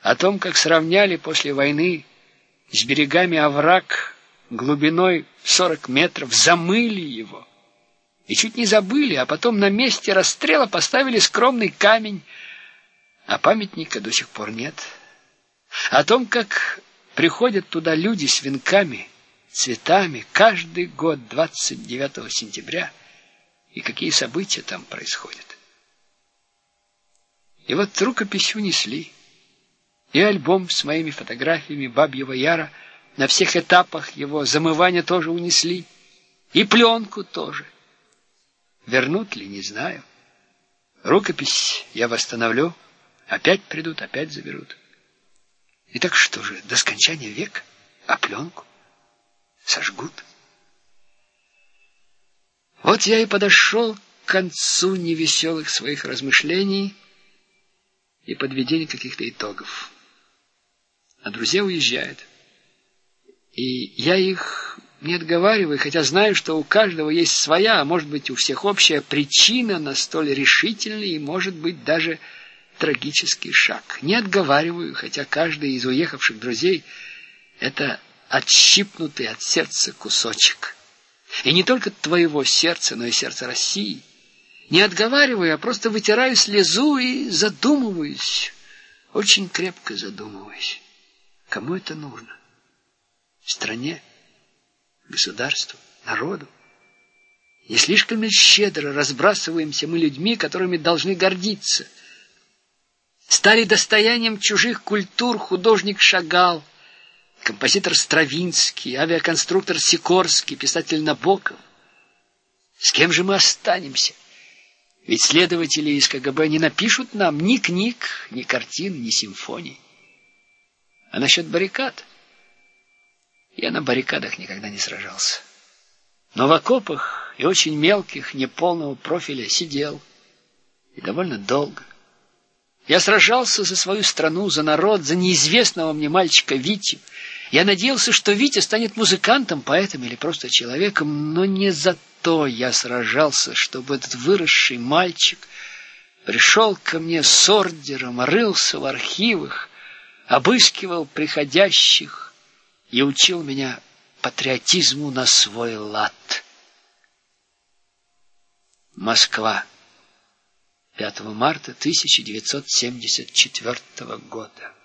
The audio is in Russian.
о том, как сравняли после войны с берегами овраг глубиной 40 метров, замыли его и чуть не забыли, а потом на месте расстрела поставили скромный камень, а памятника до сих пор нет. О том, как приходят туда люди с венками, цветами каждый год 29 сентября, и какие события там происходят. И вот рукопись унесли, и альбом с моими фотографиями Бабьего Яра на всех этапах его замывания тоже унесли, и пленку тоже. Вернут ли, не знаю. Рукопись я восстановлю, опять придут, опять заберут. И так что же, до скончания века? А пленку сожгут? Вот я и подошел к концу невеселых своих размышлений и подведения каких-то итогов. А друзья уезжают. И я их не отговариваю, хотя знаю, что у каждого есть своя, а может быть у всех общая причина на столь решительный и, может быть, даже трагический шаг. Не отговариваю, хотя каждый из уехавших друзей — это отщипнутый от сердца кусочек. И не только твоего сердца, но и сердца России. Не отговариваю, а просто вытираю слезу и задумываюсь, очень крепко задумываюсь. Кому это нужно? Стране? Государству? Народу? Не слишком ли щедро разбрасываемся мы людьми, которыми должны гордиться? Стали достоянием чужих культур художник Шагал, композитор Стравинский, авиаконструктор Сикорский, писатель Набоков. С кем же мы останемся? Ведь следователи из КГБ не напишут нам ни книг, ни картин, ни симфоний. А насчет баррикад? Я на баррикадах никогда не сражался. Но в окопах и очень мелких, неполного профиля сидел. И довольно долго. Я сражался за свою страну, за народ, за неизвестного мне мальчика Витю. Я надеялся, что Витя станет музыкантом, поэтом или просто человеком, но не за то я сражался, чтобы этот выросший мальчик пришел ко мне с ордером, рылся в архивах, обыскивал приходящих и учил меня патриотизму на свой лад. Москва. 5 марта 1974 года.